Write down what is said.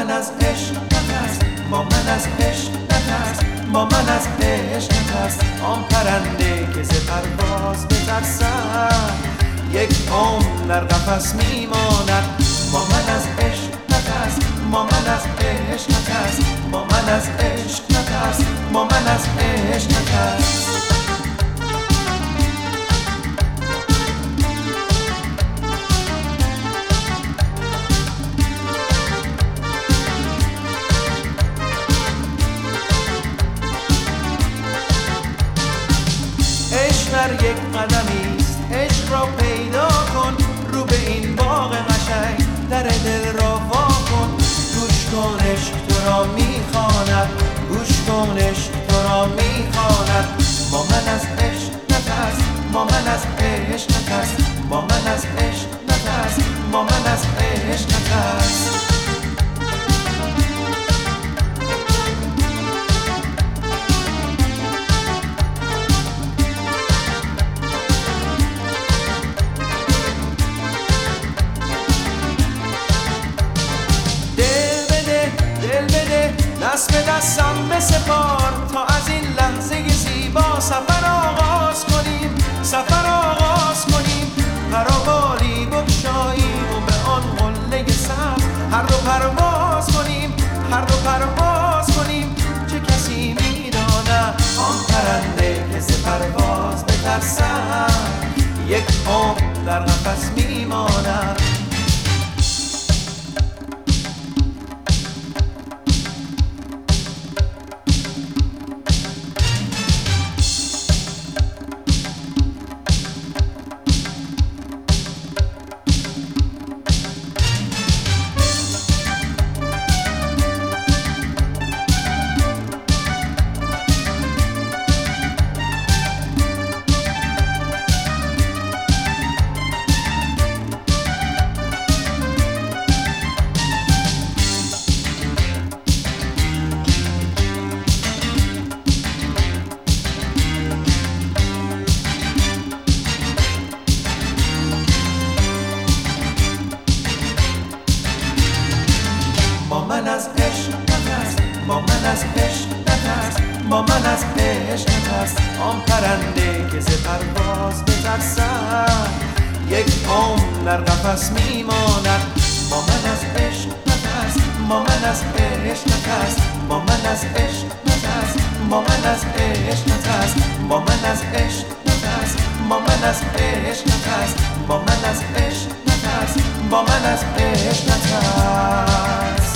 من از عشق نترس، با من از عشق نترس، با من از عشق نترس. آن پرنده که ز پرواز بترسد یک عمر در قفس میماند. با من از عشق نترس، با من از عشق نترس، با من از عشق نترس، با من از عشق نترس. در یک قدمیست، عشق را پیدا کن، رو به این باغ قشنگ در دل را وا کن. گوش کن عشق تو را میخواند، گوش کن عشق تو را میخواند. با من از عشق نترس، با من از عشق نترس، با من از عشق نترس، با من از عشق نترس. دست به دستم بسپار تا از این لحظه زیبا سفر آغاز کنیم، سفر آغاز کنیم. پروبالی بگشاییم و به آن قله سبز هر دو پرواز کنیم، هر دو پرواز کنیم. چه کسی میداند آن پرنده که ز پرواز بترسد یک عمر در قفس میماند. با من از عشق نترس، با من از عشق نترس، با من از عشق نترس. آن پرنده که ز پرواز بترسد یک عمر در قفس میماند. با من از عشق نترس، با من از عشق نترس، با من از عشق نترس، با من از عشق نترس، با من از عشق نترس، با من از عشق نترس، با من از عشق نترس، با من از عشق نترس.